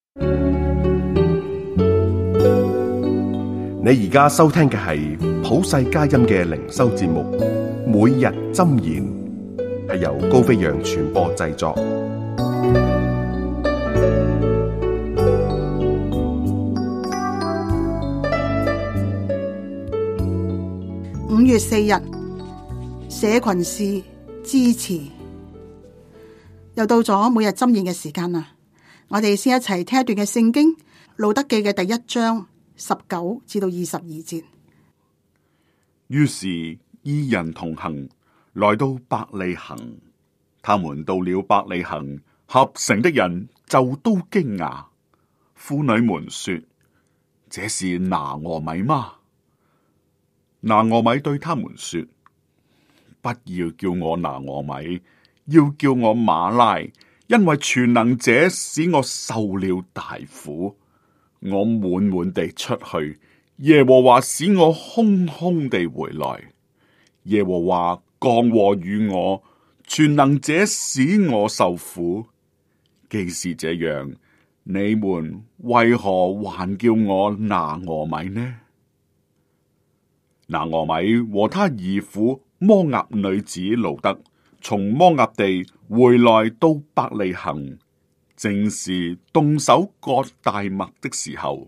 你而家收聽嘅係普世佳音嘅靈修節目，每日箴言，係由高飛揚傳播製作。 5月4日，社群是支持。又到咗每日箴言嘅時間啦，我哋先一齊聽一段嘅聖經，路德記嘅第1章19至到22節。 於是義人同行，來到伯利恆。他們到了伯利恆，合城的人就都驚訝。婦女們說：這是拿俄米嗎？拿俄米對他們說：不要叫我拿俄米，要叫我馬拉，因為全能者使我受了大苦。我滿滿地出去，耶和華使我空空地回來。耶和華降禍與我，全能者使我受苦。既是這樣，你們為何還叫我拿俄米呢？拿俄米和他兒婦摩押女子路德從摩押地回來到伯利恆，正是動手割大麥的時候。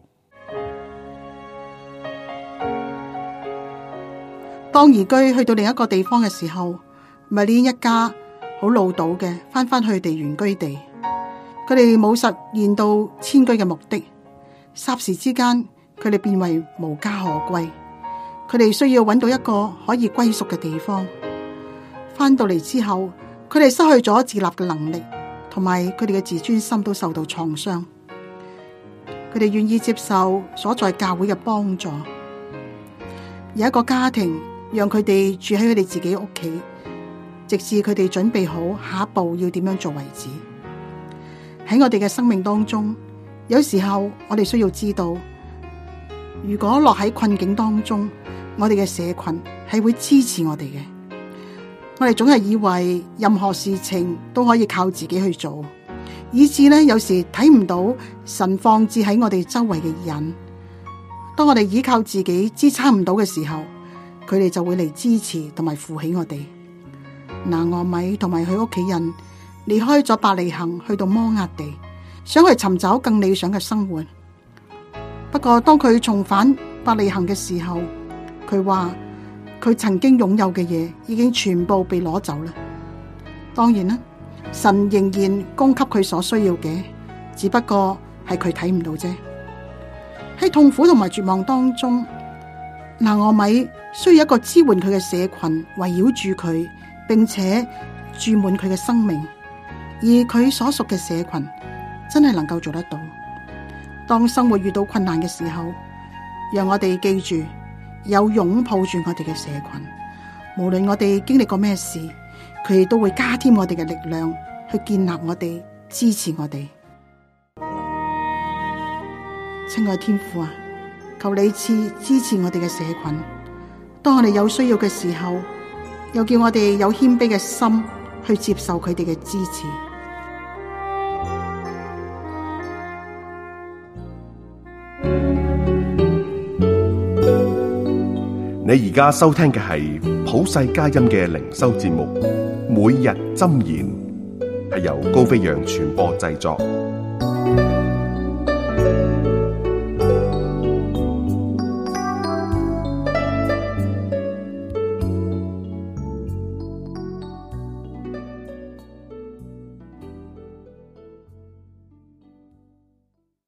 當移居去到另一個地方嘅時候，米連一家好潦倒嘅翻返去佢哋原居地，佢哋冇實現到遷居嘅目的，霎時之間佢哋變為無家可歸。佢哋需要揾到一個可以歸屬嘅地方。翻到嚟之後，佢哋失去咗自立嘅能力，同埋佢哋嘅自尊心都受到創傷。佢哋願意接受所在教會嘅幫助，有一個家庭讓佢哋住喺佢哋自己屋企，直至佢哋準備好下一步要點樣做為止。喺我哋嘅生命當中，有時候我哋需要知道，如果落喺困境當中，我哋嘅社群係會支持我哋嘅。我哋總係以為任何事情都可以靠自己去做，以致呢有時睇唔到神放置喺我哋周圍嘅人。當我哋依靠自己支撐唔到嘅時候，佢哋就會嚟支持同埋扶起我哋。拿俄米同埋佢屋企人離開咗伯利恆，去到摩押地，想去尋找更理想嘅生活。不過當佢重返伯利恆嘅時候，佢話佢曾經擁有嘅嘢已經全部被攞走啦。當然啦，神仍然供給佢所需要嘅，只不過係佢睇唔到啫。喺痛苦同埋絕望當中，拿俄米需要一個支援佢嘅社群圍繞住佢，並且注滿佢嘅生命，而佢所屬嘅社群真係能夠做得到。當生活遇到困難嘅時候，讓我哋記住有擁抱住我哋嘅社群，無論我哋經歷過咩事，佢哋都會加添我哋嘅力量，去建立我哋，支持我哋。親愛天父啊，求你賜支持我哋嘅社群，當我哋有需要嘅時候，又叫我哋有謙卑嘅心去接受佢哋嘅支持。 你而家收聽嘅係普世佳音嘅靈修節目，每日箴言，係由高飛揚傳播製作。